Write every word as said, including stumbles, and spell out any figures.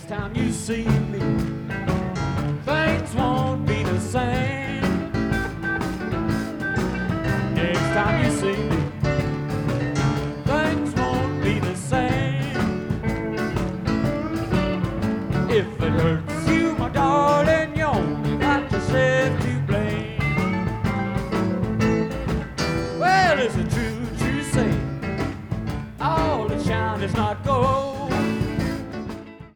Next time you see me, things won't be the same. Next time you see me, things won't be the same. If it hurts you, my darling, you only got yourself to blame. Well, it's a true, true saying, all that shine is not gold.